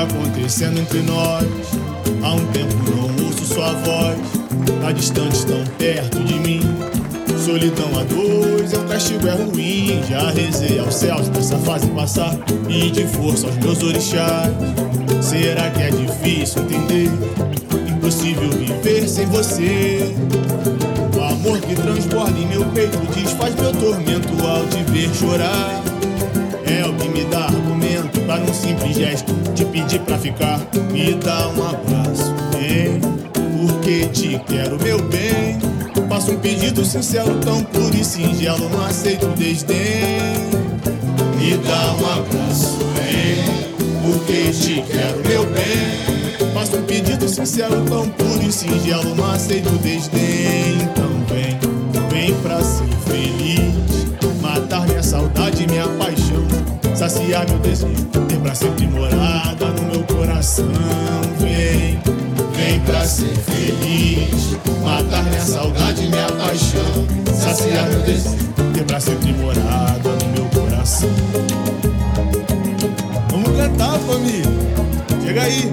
acontecendo entre nós? Há um tempo não ouço sua voz, tá distante, tão perto de mim. Solidão a dois, um castigo é ruim. Já rezei aos céus pra essa fase passar, pedi força aos meus orixás. Será que é difícil entender? Impossível viver sem você. O amor que transborda em meu peito desfaz meu tormento ao te ver chorar. É o que me dá argumento pra num simples gesto te pedir pra ficar. Me dá um abraço, vem, porque te quero, meu bem. Faço um pedido sincero, tão puro e singelo, não aceito desdém. Me dá um abraço, vem, porque te quero, meu bem. Faço um pedido sincero, tão puro e singelo, não aceito desdém. Então vem pra ser feliz, matar minha saudade e minha paixão, saciar meu desejo, ter pra sempre morada no meu coração. Vem pra ser feliz, matar minha saudade e minha paixão, saciar meu desejo, ter pra sempre morada no meu coração. Vamos cantar, família, chega aí.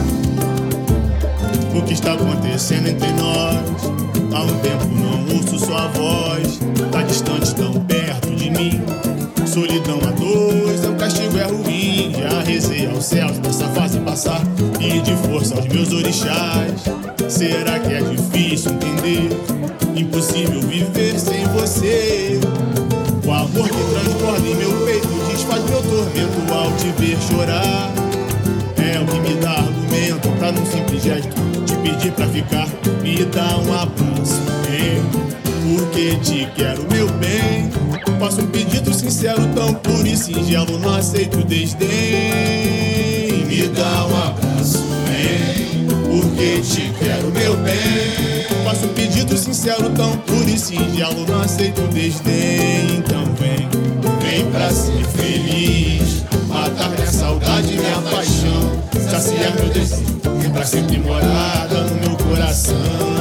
O que está acontecendo entre nós? Há um tempo não ouço sua voz, tá distante, tão perto de mim. Solidão a dois, um castigo é ruim. Já rezei aos céus nessa fase passar, pedi força aos meus orixás. Será que é difícil entender? Impossível viver sem você. O amor que transborda em meu peito desfaz meu tormento ao te ver chorar. É o que me dá argumento pra num simples gesto te pedir pra ficar. Me dá um abraço, porque te quero, meu bem. Faço um pedido sincero, tão puro e singelo, não aceito desdém. Me dá um abraço, porque te quero, meu bem. Faço um pedido sincero, tão puro e singelo, não aceito desdém. Então vem pra ser feliz, matar minha saudade e minha paixão, saciar meu desejo, ter pra sempre morada no meu coração.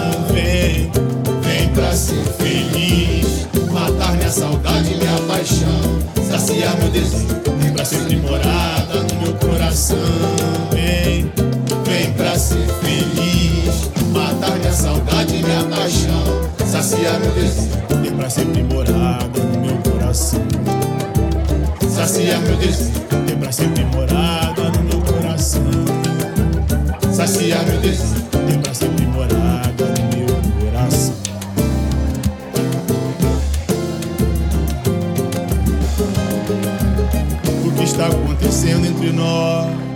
Vem pra ser feliz, matar minha saudade e minha paixão, saciar meu desejo, ter pra sempre morada no meu coração. Vem pra ser feliz, matar minha saudade e minha paixão, saciar meu desejo, ter pra sempre morada no meu coração. Saciar meu desejo, ter pra sempre morada no meu coração. Saciar meu desejo, ter pra sempre morada no meu coração. O que está acontecendo entre nós?